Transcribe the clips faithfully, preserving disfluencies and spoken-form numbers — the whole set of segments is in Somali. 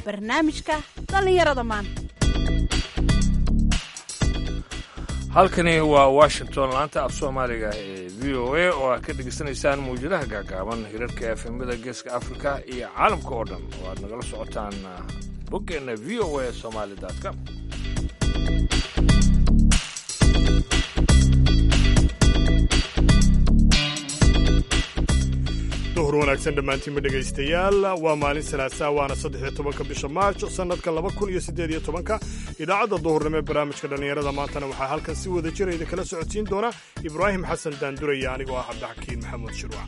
barnaamijka dhallinyarada maanta. halkani waa washington, laanta af soomaaliga ee v o a oo aad ka dhegaysanaysaan mawjadaha gaagaaban hirarka efemada geeska afrika iyo caalamka oo dhan oo aad nagala socotaan boggeenna v o a somali com. duhur wanaagsan dhammaantiinba dhegaystayaal. waa maalin salaasaa waana saddex iyo tobanka bisha maarj sannadka laba kun iyo siddeed iyo tobanka. idaacadda duhurnimo ee barnaamijka dhallinyarada maantana waxaa halkan si wada jira idin kala socodsiin doona ibraahim xasan daanduraya anigoo ah cabdixakiin maxamuud shirwac.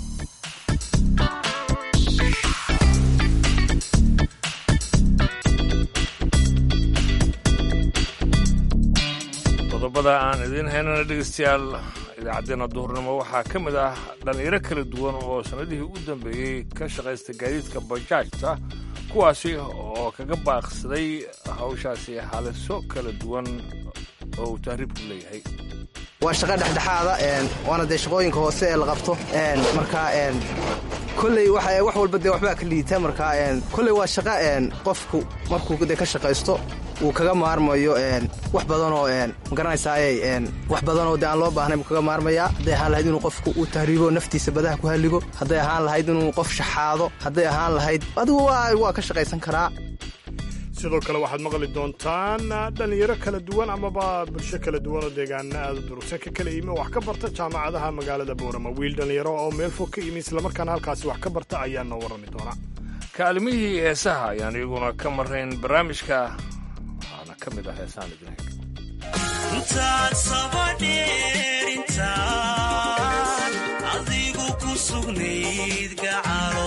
qodobada aan idiin haynana dhegaystayaal idaacaddeenna duhurnimo waxaa ka mid ah dhallinyaro kala duwan oo sannadihii u dambeeyey ka shaqaysta gaadiidka bajaajta, kuwaasi oo kaga baaqsaday hawshaasi haliso kala duwan oo uu tahriibku leeyahay. waa shaqo dhexdhexaada waana dee shaqooyinka hoose ee la qabto markaa kolley wax walba dee waxbaa ka liita markaa kolley waa shaqa qofku markuu dee ka shaqaysto uu kaga maarmayo wax badanoo magaranaysaayey wax badanoo dee aan loo baahnay buu kaga maarmayaa. hadday ahaan lahayd inuu qofku uu tahriibo naftiisa badaha ku halligo, hadday ahaan lahayd inuu qof shaxaado, hadday ahaan lahayd adigu waa ka shaqaysan karaa. sidoo kale waxaad maqli doontaan dhallinyaro kala duwan amaba bulsho kala duwan oo deegaana aada u durugsan ka kala yimi oo wax ka barta jaamacadaha magaalada boorama. wiil dhallinyaro oo meel fog ka yimi islamarkaana halkaasi wax ka barta ayaa noo warrami doona. kaalimihii heesaha ayaan iyaguna ka marrayn barnaamijka, waxaana ka mid ah heesaan idin intaad sabadheer intaan adigu ku sugnayd gacalo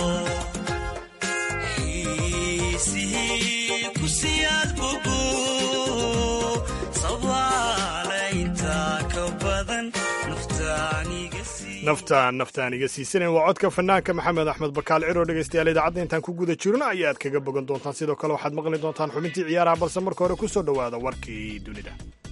naftaan naftaan iga siisanen waa codka fanaanka maxamed axmed bakaal ciro. dhegaystayaal idaacadda intaan ku guda jirno ayaad kaga bogan doontaan. sidoo kale waxaad maqli doontaan xubintii ciyaaraha, balse marka hore ku soo dhowaada warkii dunida.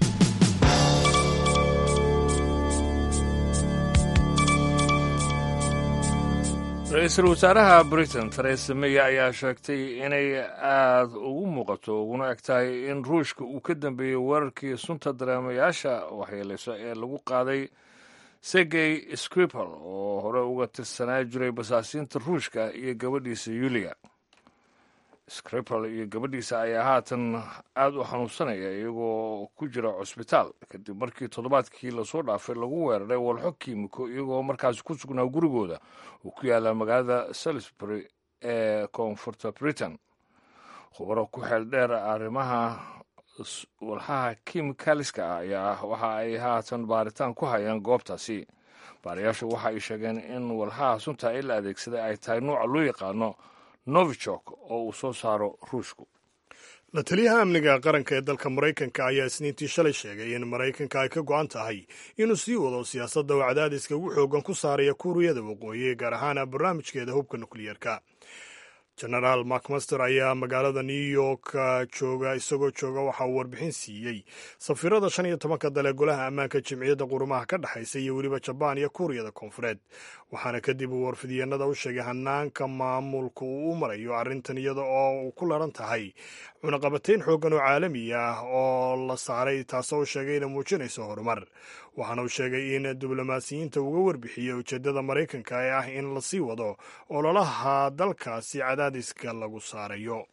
ra-iisul wasaaraha britain theresa may ayaa sheegtay inay aada ugu muuqato uguna eg tahay in ruushka uu ka dambeeyey weerarkii sunta dareemayaasha waxyeelayso ee lagu qaaday sergey skripal oo hore uga tirsanaa jiray basaasiinta ruushka iyo gabadhiisa yulia. skripal iyo gabadhiisa ayaa haatan aada u xanuunsanaya iyagoo ku jira cusbitaal kadib markii toddobaadkii lasoo dhaafay lagu weeraray walxo kiimiko iyagoo markaasi ku sugnaa gurigooda uu ku yaalla magaalada salisbury ee koonfurta britain. khubaro ku xeel dheer arrimaha walxaha kimikaliska ah ayaa waxa ay haatan baaritaan ku hayaan goobtaasi. baarayaashu waxa ay sheegeen in walxaha sunta ee la adeegsaday ay tahay nuuca loo yaqaano novichok oo uu soo saaro ruushku. la taliyaha amniga qaranka ee dalka maraykanka ayaa isniintii shalay sheegay in maraykanka ay ka go'an tahay inuu sii wado siyaasadda oo cadaadiska ugu xoogan ku saaraya kuuriyada waqooyi, gaar ahaan barnaamijkeeda hubka nukliyeerka. genaraal macmaster ayaa magaalada new york jooga isagoo jooga waxa uu warbixin siiyey safiirada shan iyo tobanka dale golaha ammaanka jimciyadda qurumaha ka dhexaysa iyo weliba jabaan iyo kuuriyada koonfureed. waxaana kadib uu warfidyeennada u sheegay hanaanka maamulka uu u marayo arrintan iyada oo uu ku laran tahay cunaqabatayn xooggan oo caalami ah oo la saaray, taasoo uu sheegay inay muujinayso horumar. waxaana uu sheegay in diblomaasiyiinta uga warbixiyey ujeeddada maraykanka ee ah in la sii wado ololaha dalkaasi cadaadiska lagu saarayo.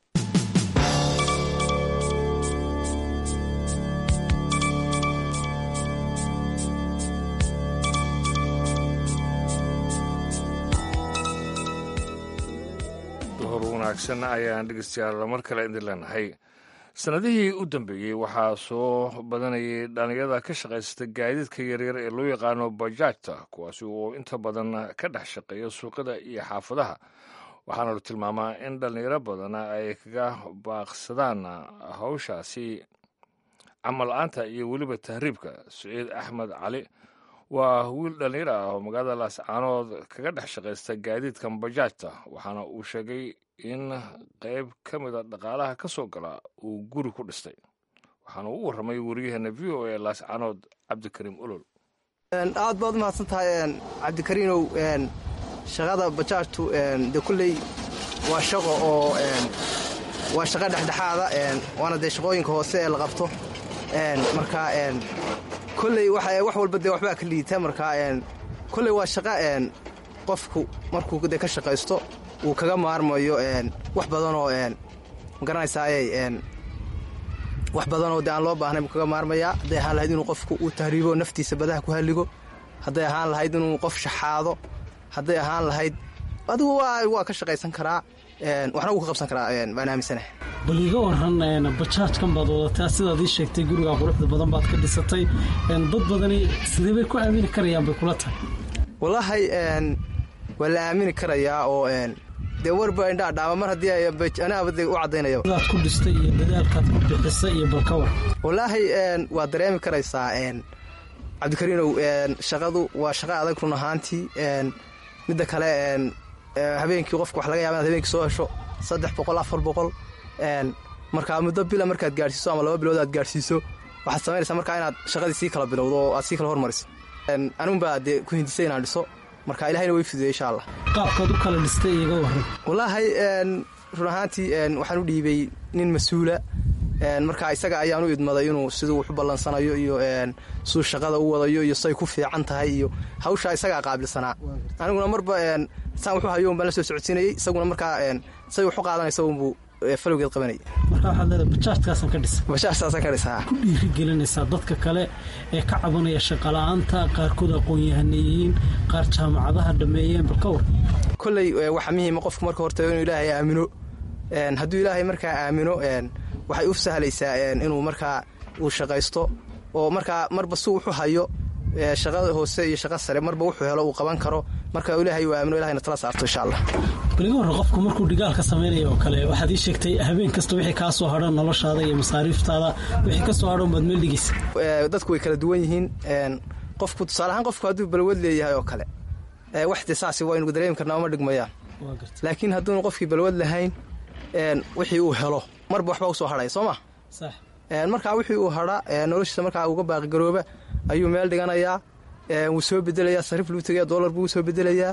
duhur wanaagsan ayaan dhegeystayaal mar kale idin leenahay. sannadihii u dambeeyey waxaa soo badanayay dhallinyarada ka shaqaysata gaadiidka yaryar ee loo yaqaano bajaajta, kuwaasi oo inta badan ka dhex shaqeeya suuqyada iyo xaafadaha. waxaana la tilmaamaa in dhallinyaro badan ay kaga baaqsadaan hawshaasi camal la'aanta iyo weliba tahriibka. saciid axmed cali waa wiil dhallinyaro ah oo magaalada laascaanood kaga dhex shaqaysta gaadiidkan bajaajta, waxaana uu sheegay in qayb ka mida dhaqaalaha ka soo gala uu guri ku dhistay. waxaana u warramay wariyaheena v o a laascaanood cabdikariim olol. aad baad u mahadsan tahay cabdikariinow. shaqada bajaajtu dee kulley waa shaqo oo waa shaqo dhexdhexaada waana dee shaqooyinka hoose ee la qabto marka kolley wax walba dee waxbaa ka liita marka kolley waa shaqo qofku markuu de ka shaqaysto uu kaga maarmayo wax badanoo magaranaysaayey wax badanoo de aan loo baahnay buu kaga maarmayaa hadday ahaan lahayd inuu qofku uu tahriibo naftiisa badaha ku halligo hadday ahaan lahayd inuu qof shaxaado hadday ahaan lahayd adigu waa ka shaqaysan karaa waxna wuu ka qabsan karaa baan aaminsanahay bal iga waran bajaajkan baad wadataa sidaad ii sheegtay guriga quruxda badan baad ka dhisatay dad badani sidee bay ku aamini karayaan bay kula tahay wallaahi waa la aamini karayaa oo dee warba indhaa dhaama mar haddii anaaba de u caddaynaya sidaad ku dhistay iyo dadaalkaad ku bixisay iyo balkawar wallaahi waad dareemi karaysaa cabdikariinow shaqadu waa shaqo adag run ahaantii midda kale habeenkii qofka wax laga yaaba inaad habeenkii soo hesho saddex boqol afar boqol markaa muddo bila markaad gaadhsiiso ama laba bilood aad gaadhsiiso waxaad samaynaysaa markaa inaad shaqadii sii kala bilowdo oo aad sii kala hormariso anuunbaa dee ku hindisay inaan dhiso marka ilahayna way fiduya insha allah qaabkaad u kala dhistay iga waran wallaahi run ahaantii waxaan u dhiibay nin mas-uula marka isaga ayaan u idmaday inuu siduu wax u ballansanayo iyo siduu shaqada u wadayo iyo say ku fiican tahay iyo hawshaa isagaa qaabilsanaa aniguna marba saan wuxuu hayo un baan la soo socodsiinayey isaguna markaa say wax u qaadanaysa unbuu falowgeed qabanayay marka waxaad leedahay bajaajkaasaan ka dhisa bajaajkaasaan ka dhisaa ku dhiirigelinaysaa dadka kale ee ka cabanaya shaqala'aanta qaarkood aqoon-yahaneeyihiin qaar jaamacadaha dhammeeyeen balkawar kolley waxaa muhiima qofku marka horta inuu ilaahay aamino hadduu ilaahay markaa aamino waxay u sahlaysaa inuu markaa uu shaqaysto oo markaa marba si wuxuu hayo shaqada hoose iyo shaqa sare marba wuxuu helo uu qaban karo marka ilaahay uu aamino ilahayna tala saarto insha allah baliga warra qofku markuu dhigaalka samaynayo oo kale waxaad ii sheegtay habeen kasta wixii kaa soo hadhan noloshaada iyo masaariiftaada wixii ka soo hadhan baad meel dhigaysa dadku way kala duwan yihiin qofku tusaale ahaan qofku hadduu balwad leeyahay oo kale wax de saasi waynu dareemi karnaa uma dhigmayaan laakiin hadduunu qofkii balwad lahayn wixii uu helo marba waxbaa usoo hadhaya soo ma sax markaa wixii uu hadha noloshiisa markaa uga baaqigarooba ayuu meel dhiganayaa wuu soo bedelayaa sariif luu tegaya doolar buu soo bedelayaa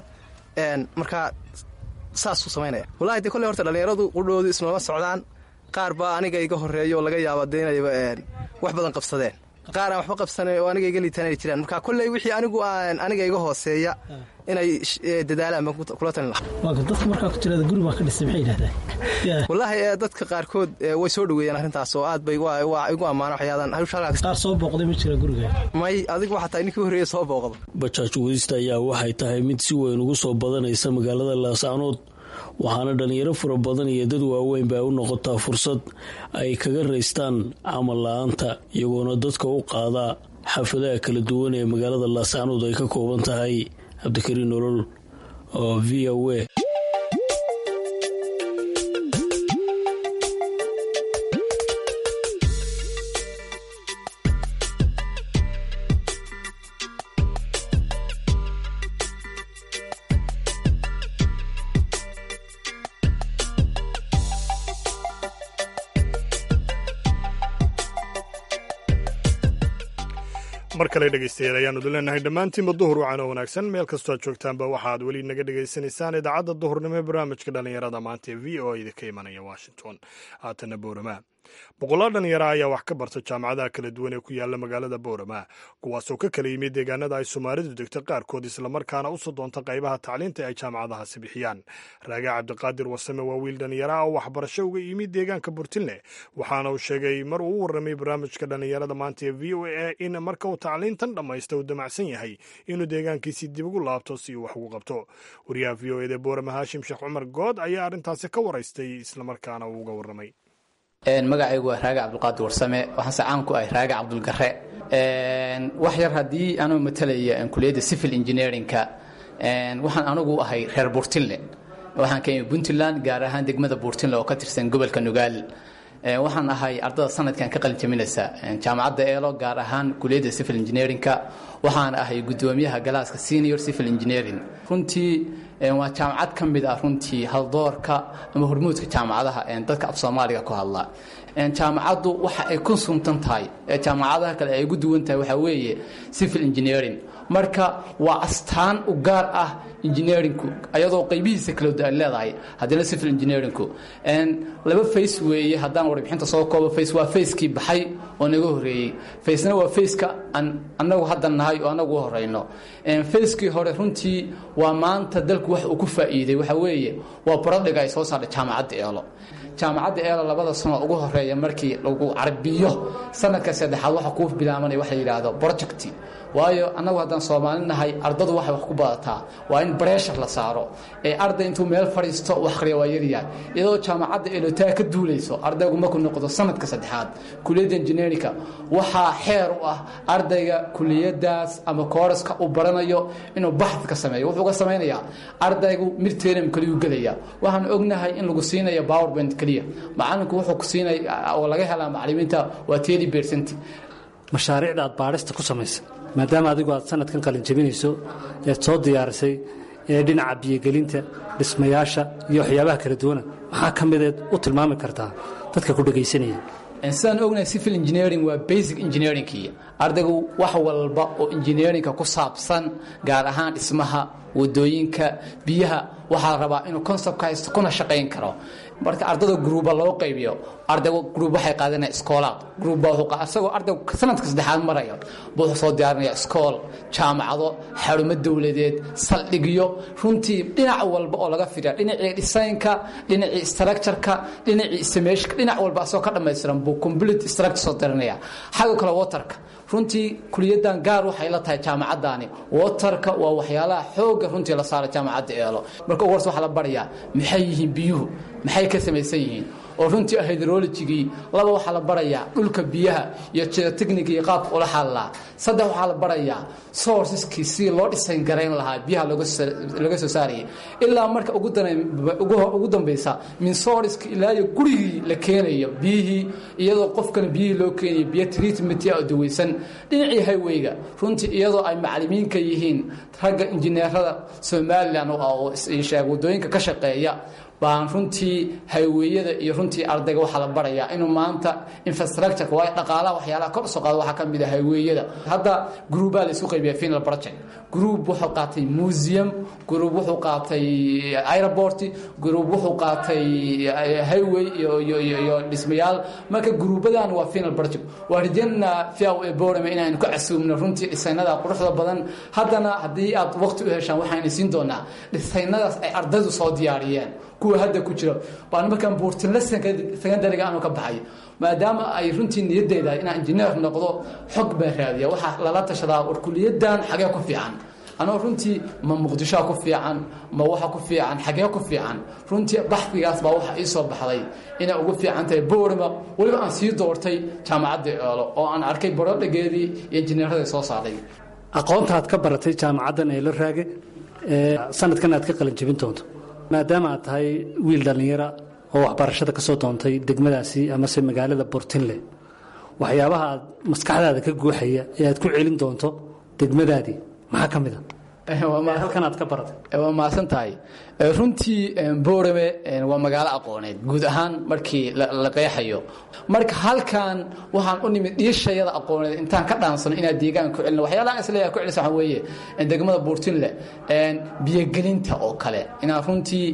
markaa saasuu samaynaya wallahi dee kolley horta dhallinyaradu qudhoodu ismama socdaan qaar baa aniga iga horreeya oo laga yaaba dee inayba wax badan qabsadeen qaar aan waxba qabsanay oo aniga iga liitaan ay jiraan marka kolley wixii anigu aan aniga iga hooseeya inay dadaalaan baan kula talin lahaa waa dadka markaa ku tirada guri baa ka dhisay maxay yidhahdaan wallaahi dadka qaarkood way soo dhoweeyeen arrintaas oo aad bay waa igu ammaana waxyaadan qaar soo booqday ma jira guriga may adigu waxaa tahay ninkii horreeya soo booqdo bajaaj wadista ayaa waxay tahay mid si weyn ugu soo badanaysa magaalada laascaanood waxaana dhallinyaro fara badan iyo dad waaweyn ba ay u noqotaa fursad ay kaga raystaan camal la-aanta iyagoona dadka u qaadaa xaafadaha kala duwan ee magaalada laascaanood ay ka kooban tahay cabdikariin nolol oo v o a mar kale dhegeystayaal ayaanu leenahay dhammaantiinba duhur wacan oo wanaagsan meel kastoo aad joogtaanba waxaad weli naga dhegaysanaysaan idaacadda duhurnimo ee barnaamijka dhallinyarada maanta ee v o a idinka imanaya washington haatana boorama boqolaal dhalinyara ayaa wax ka barta jaamacadaha kala duwan ee ku yaala magaalada boorama kuwaasoo ka kala yimid deegaanada ay soomaalidu degto qaarkood islamarkaana usoo doonta qaybaha tacliinta ay jaamacadahaasi bixiyaan raaga cabdiqaadir wasame waa wiil dhalinyara oo waxbarasho uga yimid deegaanka burtinle waxaana uu sheegay mar uu u warramay barnaamijka dhallinyarada maanta ee v o a in marka uu tacliintan dhammaysta uu damacsan yahay inuu deegaankiisii dib ugu laabto si uu wax ugu qabto wariyaha v o eda boorama haashim sheekh cumar good ayaa arrintaasi ka waraystay islamarkaana uu uga warramay magacaygu waa raaga cabdulqaadir warsame waxaanse caan ku ahay raaga cabdulgare wax yar haddii anuu matalaya kuliyadda civil engineerinka waxaan anugu ahay reer buurtinle waxaan ka imi puntland gaar ahaan degmada buurtinle oo ka tirsan gobolka nugaal waxaan ahay ardada sanadkan ka qalinjaminaysa jaamacadda eelo gaar ahaan kuliyadda civil engineerinka waxaan ahay gudoomiyaha galaaska senior civil engineering runtii waa jaamacad ka mid ah runtii haldoorka ama hormuudka jaamacadaha dadka af soomaaliga ku hadla jaamacaddu waxa ay ku suntan tahay ee jaamacadaha kale ay ugu duwan tahay waxaa weeye civil engineering marka waa astaan u gaar ah engineeringku ayadoo qaybihiisa kala duwan leedahay haddana civil engineeringku laba face weeye haddaan warbixinta soo koobo face waa facekii baxay oo naga horeeyey facena waa faceka annagu hadda nahay oo annagu u horeyno facekii hore runtii waa maanta dalku wax uu ku faa'iiday waxa weeye waa baradhiga ay soo saartay jaamacadda eelo jaamacadda eelo labada sano ugu horeeya markii lagu carabiyo sanadka saddexaad waxa kuu bilaabanaya waxa la yidhaahdo project waayo annagu haddaan Soomaali nahay ardadu waxay wax ku badataa waa in pressure la saaro ee arday intuu meel fadhiisto wax qariyo waa yaryahay iyadoo jaamacadda elotaa ka duulayso ardaygu ma ku noqdo sanadka saddexaad kulliyadda engineerinka waxaa xeer u ah ardayga kulliyadaas ama kooraska uu baranayo inuu baxth ka sameeyo wuxuu ka sameynayaa ardaygu midterm kaliya galaya waxaan ognahay in lagu siinayo PowerPoint kaliya macallinku wuxuu ku siinay oo laga helaa macallimiinta waa thirty percent mashaariicda aad baarista ku sameysay maadaama adigu aad sanadkan qalin jabinayso ee soo diyaarisay ee dhinaca biyogelinta dhismayaasha iyo waxyaabaha kala duwana maxaa ka mideed u tilmaami kartaa dadka ku dhagaysanaya sidaan ognahay civil engineering waa basic engineeringkii ardaygu wax walba oo engineeringka ku saabsan gaar ahaan dhismaha wadooyinka biyaha waxaa la rabaa inuu conceptka haysto kuna shaqayn karo marka ardayda gruuba loo qaybiyo ardaygu gruub waxay qaadanaya iskoolaad gruuba wuxuu asagoo ardaygu sanadka saddexaad marayo wuxuu soo diyaarinaya iskool jaamacado xarumo dawladeed saldhigyo runtii dhinac walba oo laga fiiriyo dhinacii designka dhinacii structure-ka dhinacii ismeeshka dhinac walba asoo ka dhameystiran buu complete structure soo diyaarinaya xagga kale waterka runtii kuliyadan gaar waxay la tahay jaamacadani waterka waa waxyaalaha xooga runtii la saaray jaamacadda eelo marka ugu horse waxa la barayaa maxay yihiin biyuhu maxay ka samaysan yihiin oo runtii hydrology laba waxa la barayaa dhulka biyaha iyo geotechnical iyo qaabka ula xalaa saddex waxa la barayaa sourceski si loo design gareyn lahaa biyaha laga laga soo saariyay ilaa marka ugu ugu ugu dambaysa min sourceski ilaa iyo gurigii la keenayo biyihii iyadoo qofkan biyihii loo keenayo biyo treatment iyo daweysan dhinacii highwayga runtii iyadoo ay macallimiinka yihiin ragga injineerada Soomaaliland oo sheeg wadooyinka ka shaqeeya baan runtii highwayada iyo runtii ardayga waxa la barayaa inuu maanta infrastructure waa dhaqaalaha waxyaalaha kor soo qaado waxa kamid ah highwayada hadda group la isku qaybiyo final project group wuxuu qaatay museum group wuxuu qaatay airport group wuxuu qaatay highway iyo iyo iyo dhismayaal marka groupadan waa final project waarjana fiiw ee boorama inaan ku casuumno runtii dhisaynada quruxda badan haddana hadii aad waqti u heshaan waxaan siin doonaa dhisaynadaas ay ardaydu soo diyaariyeen kuwa hadda ku jiro baan markaan boortin la secondary aanu ka baxay maadaama ay runtii niyadeeda inaan engineer noqdo xog baa raadiya waxa lala tashadaa war kuliyadan xagee ku fiican anoo runtii ma muqdisho ku fiican ma waxa ku fiican xagee ku fiican runtii baxdigaas baa waxa ii soo baxday inay ugu fiican tahay boorama waliba aan sii doortay jaamacadda eelo oo aan arkay baradhigeedii iyo engineerada soo saaray aqoonta aad ka baratay jaamacaddan ee la raage ee sanadkan aad ka qalin jabin doonto maadaama aad tahay wiil dhallinyara oo waxbarashada ka soo doontay degmadaasi amase magaalada Portland waxyaabaha aad maskaxdaada ka guuxaya ee aad ku celin doonto degmadaadii maxaa ka mid ah halkan aad ka baratay waa maasan tahay runtii boorame waa magaalo aqooneed guud ahaan markii la qeexayo marka halkan waxaan u nimid dhiishayada aqooneed intaan ka dhaansano inaad deegaan ku celino waxyaalaha isleeyahay ku celisa waxa weeye degmada Portland biyogelinta oo kale inaan runtii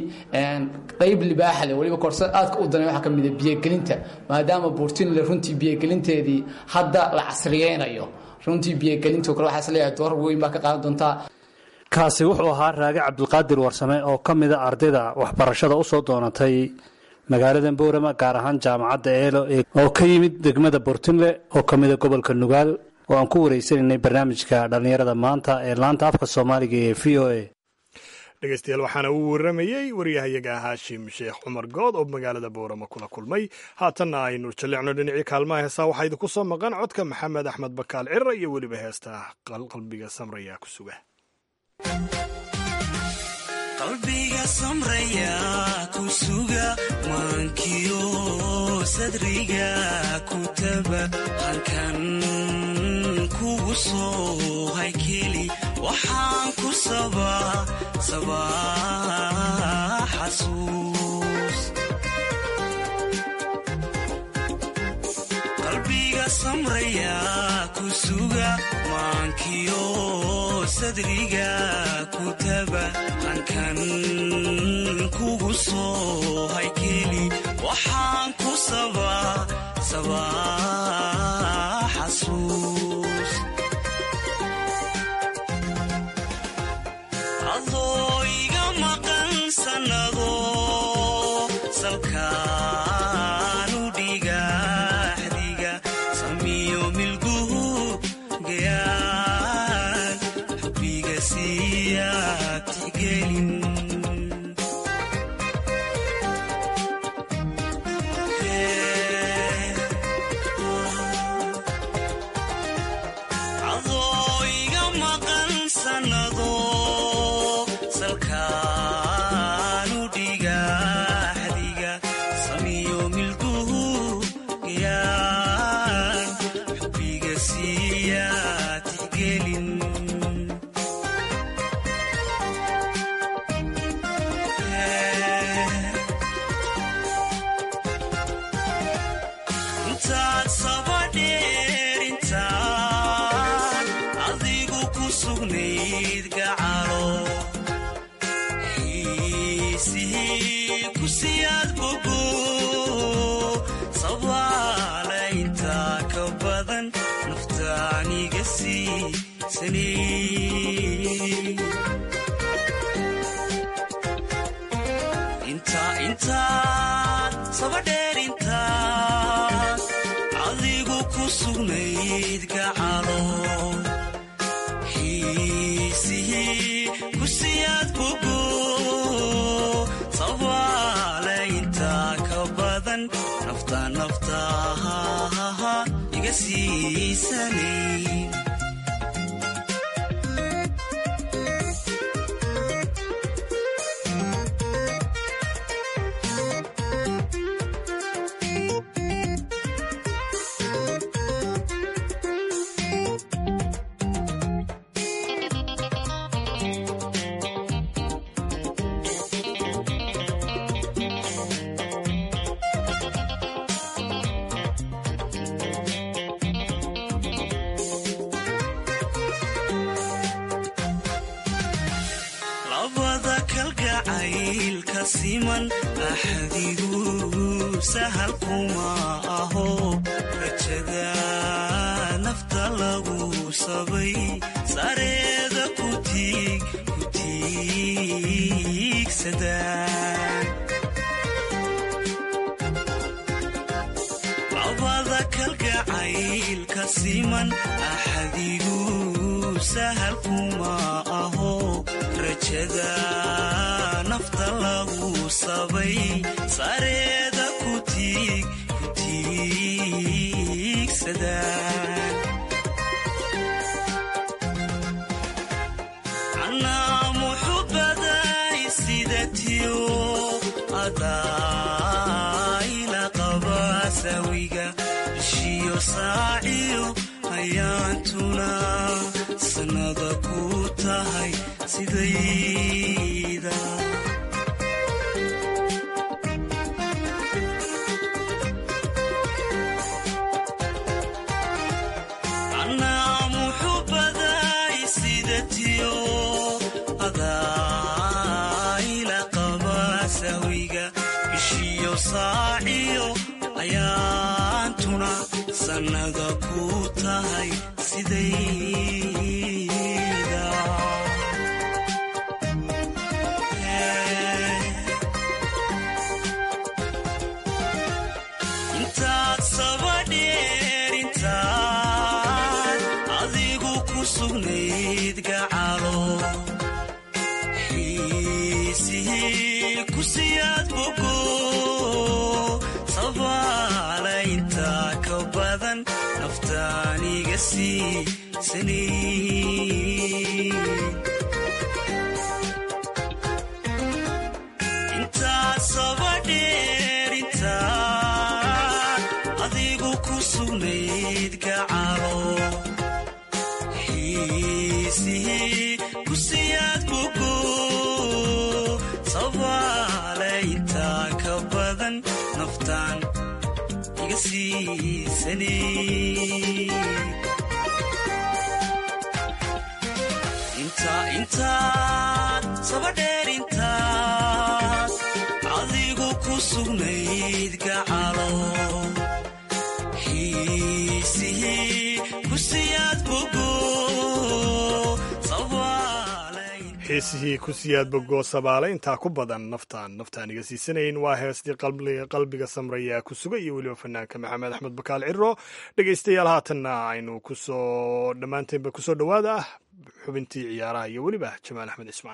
qayb libaaxa leh waliba korsa aadka u danay waxa ka mid ah biyogelinta maadaama Portland runtii biyogelinteedii hadda la casriyeynayo runtii biyogelinta kale waxa isleeyahay door weyn baa ka qaadan doontaa kaasi wuxuu ahaa Raage Cabdulqaadir Warsame oo ka mid ah ardayda waxbarashada u soo doonatay magaalada Boorama gaar ahaan jaamacadda Eelo oo ka yimid degmada Portland oo ka mid ah gobolka Nugaal oo aan ku wareysanay barnaamijka dhalinyarada maanta ee laanta afka Soomaaliga ee V O A dhegeystayaal waxaana uu waramayay wariyahayaga Haashim Sheekh Cumar Good oo magaalada Boorama kula kulmay haatanna aynu jaleecno dhinacii kaalmaha heesaa waxaa idinku soo maqan codka Maxamed Axmed Bakaal Cirra iyo weliba heesta qalbiga samraya ku suga qalbiga samraya ku suga maankiyo sadriga ku taba halkan kugu soo haykeli waxaan ku sabaa sabaa xasuus samraya ku suga maankiyo sadriga ku taba hankan kugu soo haykeli waxaan ku sabaa sabaa xasuus adoo iga maqan sannado salkaanu dhiga xdiga samiyo milguhu gayaan xubbiga siiyaad tixgelin intaad sabadheer intaad adigu ku sugnayd gacalo xiisihii ku siyaad bogo sabaale intaa ka badan nafta naftaha iga siisanay axadigu sahal kuma aho rajada nafta lagu sabay sareeda ku tiigsadaan labada kalgacaylka siman axadigu sahal kuma aho rajada nafta lagu sabay sareeda ku tiigsadaan anaa muxubaday sidatiyo adayla qaba sawiga bishiyo saaciyo ayaantuna sanada ku tahay sidayda saaciyo ayaantuna sannada ku tahay sidayda intaad sabadheer intaad adigu ku sugnayd gacalo xiisihii ku siyaad bogo sabaala intaa ka badan naftaaniga siisanay intaad sabadheer intaad adigu ku sugnayd gacalo xiisihii ku siyaad bogo sabaala intaa ka badan naftaan iga sii xiisanay intaad sabadheer intaad adigu ku sugnayd gacalo xiisihii ku siyaad bogo xiisihii ku siyaad bogo sabaale intaa ku badan naftaan naftaan iga siisanayn waa heestii qalbiga samraya ku suga iyo weliba fanaanka maxamed axmed bakaal ciro dhegaystayaal haatanna aynu kusoo dhammaantaynba kusoo dhowaada ah xubintii ciyaaraha iyo weliba jamaal axmed cismaan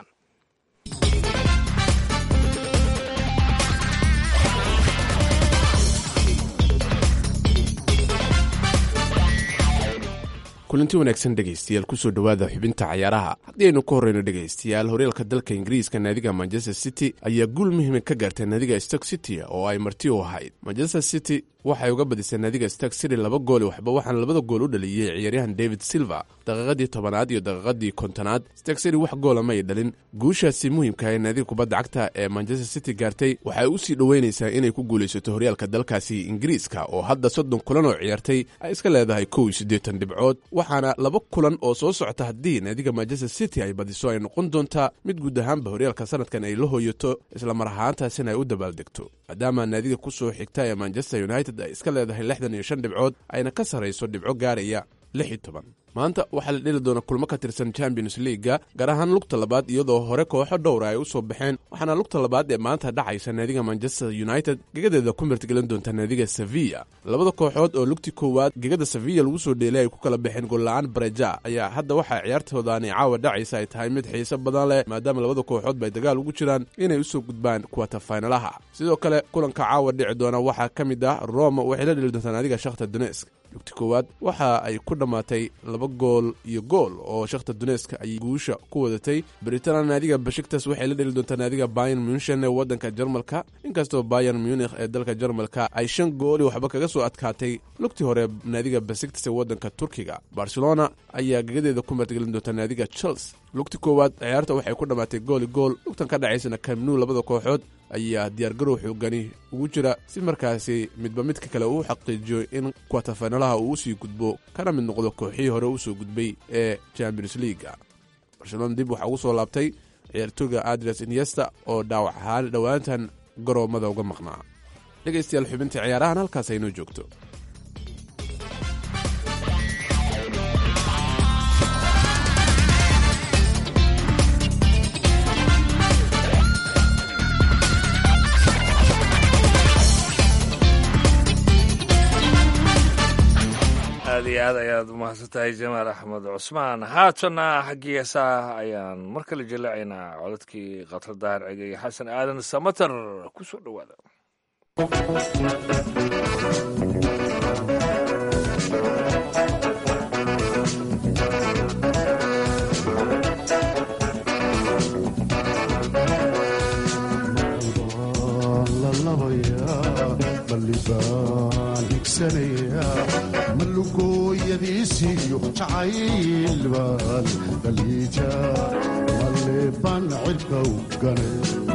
kulanti wanaagsan dhegaystayaal kusoo dhowaada xubinta cayaaraha haddii aynu ka horreyno dhegaystayaal horyaalka dalka ingiriiska naadiga manchester city ayaa guul muhiima ka gaartay naadiga stoke city oo ay marti u ahayd manchester city waxay uga badisay naadiga stoke city laba gooli waxba waxaana labada gool u dhaliyey ciyaaryahan david silva daqiiqadii tobanaad iyo daqiiqadii kontonaad stoke city wax goola ma ay dhalin guushaasi muhiimka ee naadiga kubadda cagta ee manchester city gaartay waxay u sii dhoweynaysaa inay ku guulaysato horyaalka dalkaasi ingiriiska oo hadda soddon kulan oo ciyaartay ay iska leedahay kow iyo siddeetan dhibcood waxaana laba kulan oo soo socota haddii naadiga manchester city ay badiso ay noqon doontaa mid guud ahaanba horyaalka sanadkan ay la hooyato isla mar ahaantaasina ay u dabaaldegto maadaama naadiga ku soo xigta ee manchester united ay iska leedahay lixdan iyo shan dhibcood ayna ka sarrayso dhibco gaaraya lix iyo toban maanta waxaa la dheli doona kulmo ka tirsan champions leaga gaar ahaan lugta labaad iyadoo hore kooxo dhowra ay u soo baxeen waxaana lugta labaad ee maanta dhacaysa naadiga manchester united gegadeeda ku martigelin doonta naadiga sevilla labada kooxood oo lugtii koowaad gegada sevilla lagu soo dheelay ay ku kala baxeen golla-aan bareja ayaa hadda waxaa ciyaartoodaani caawa dhacaysa ay tahay mid xiiso badan leh maadaama labada kooxood bay dagaal ugu jiraan inay usoo gudbaan kuwata faynalaha sidoo kale kulanka caawa dhici doona waxaa ka mid ah roma waxay la dheli doontaa naadiga shakhtar donetsk lugti koowaad waxa ay ku dhammaatay laba gool iyo gool oo shakhtar donetsk ay guusha ku wadatay britana naadiga bashiktas waxay la dheli doontaa naadiga bayern munchen ee waddanka jarmalka inkastoo bayern munich ee dalka jarmalka ay shan gooli waxba kaga soo adkaatay lugtii hore naadiga bashiktas ee waddanka turkiga barcelona ayaa gegadeeda ku martigelin doontaa naadiga chelsea lugti koowaad ciyaarta waxay ku dhammaatay gooli gool lugtan ka dhacaysana kamnu labada kooxood ayaa diyaargarow xoogani ugu jira si markaasi midba midka kale uu xaqiijiyo in kwatafaynalaha uu usii gudbo kana mid noqdo kooxihii hore usoo gudbay ee champions leaga barcelona dib waxaa ugu soo laabtay ciyaartooyga adres iniesta oo dhaawac ahaan dhowaantan garoomada uga maqnaa dhegaystayaal xubinta ciyaarahan halkaas aynoo joogto aad iyo aad ayaad umahadsan tahay jamaal axmed cusmaan haatanna xaggii heesaha ayaan mar kale jaleecaynaa codadkii qatar daahir cege iyo xasan aadan samater ku soo dhowaada malugooyadiisiyo jacayl baan daliija maleebaan cirka u gane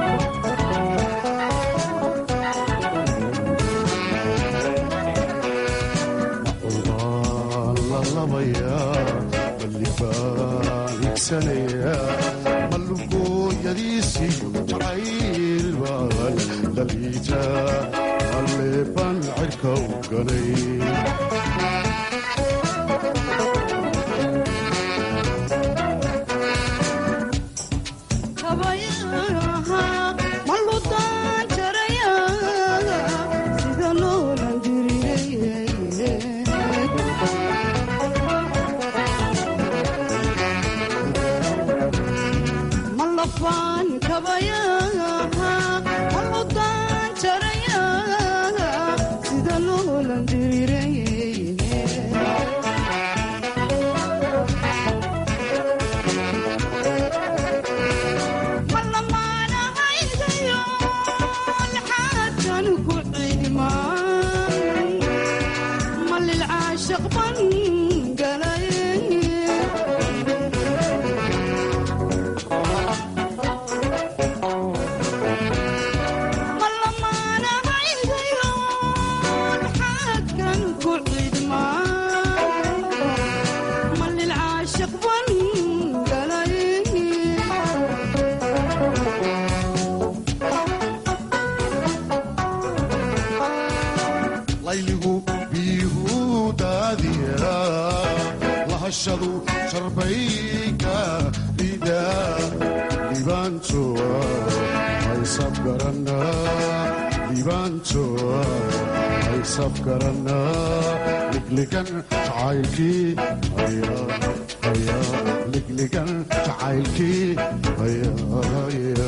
macubaan la labayaa balibaan igsanayaa malugooyadiisiyo jacayl baan daliija maleebaan cirka u ganay Did layligu biyuhu daadiya lahashadu sharbayka ida libaantoa haysab garana libaantoa haysab garana ligligan jacaylkii haya haya ligligan jacaylkii haya haya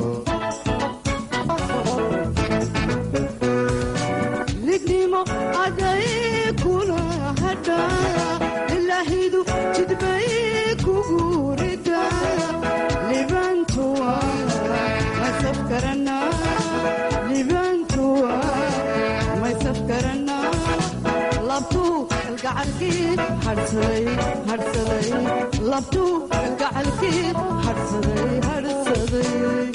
labtu gacalkii hadsaday hadsaday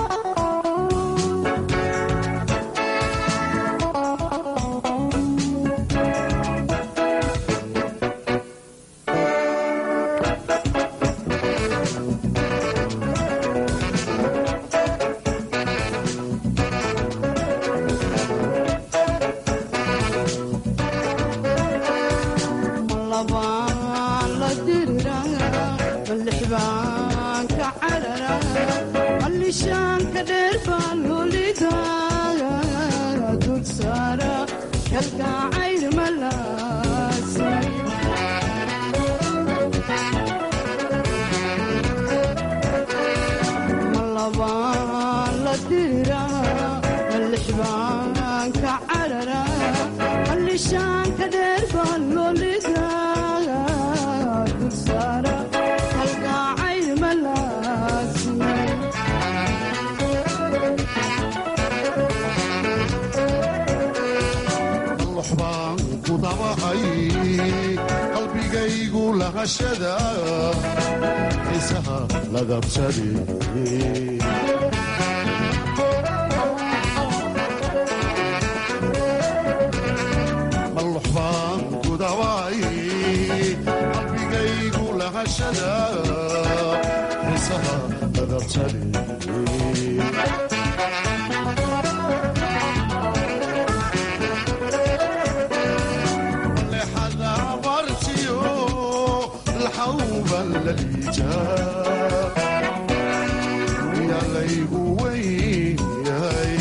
qalbigaygu lahashada xiisaha ladabsade mallux baan ku daway qalbigaygu lahashada xiisaha ladabsade yalaygu weynyahay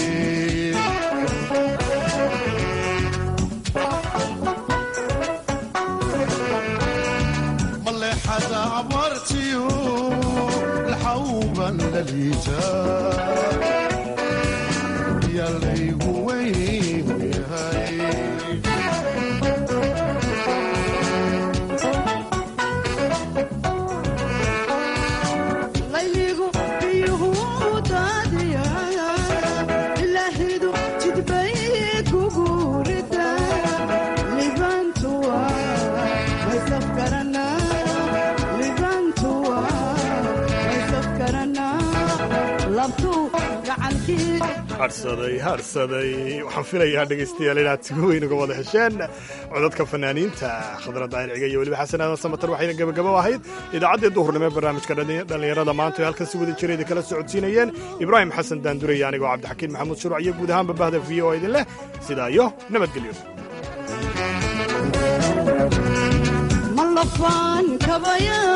maleexada abartiyo laxawban laliita yalaygu weynyahay hadhsaday hadhsaday waxaan filayaa dhegaystayaal inaad si weyn uga wada hesheen codadka fanaaniinta khadra daahir ciga iyo weliba xasan aadan samatar waxayna gebagabo ahayd idaacaddii duhurnimo ee barnaamijka dhallinyarada maanta ee halkan si wada jira idin kala socodsiinayeen ibraahim xasan daandurey anigoo cabdixakiin maxamuud shuruuc iyo guud ahaanba bahda v o idin leh sidaa iyo nabadgelyo malafaan kabaya